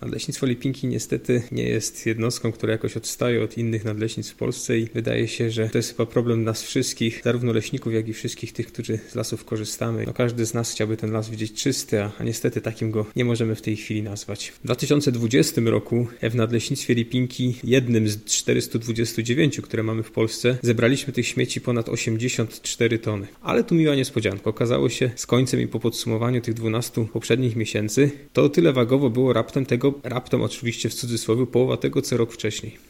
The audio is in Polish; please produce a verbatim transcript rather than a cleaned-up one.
Nadleśnictwo Lipinki niestety nie jest jednostką, która jakoś odstaje od innych nadleśnictw w Polsce i wydaje się, że to jest chyba problem nas wszystkich, zarówno leśników, jak i wszystkich tych, którzy z lasów korzystamy. No, każdy z nas chciałby ten las widzieć czysty, a, a niestety takim go nie możemy w tej chwili nazwać. W dwa tysiące dwudziestym roku w Nadleśnictwie Lipinki, jednym z czterystu dwudziestu dziewięciu, które mamy w Polsce, zebraliśmy tych śmieci ponad osiemdziesiąt cztery tony. Ale tu miła niespodzianka. Okazało się z końcem i po podsumowaniu tych dwunastu poprzednich miesięcy, to o tyle wagowo było raptem tego, raptem oczywiście w cudzysłowie, połowa tego, co rok wcześniej.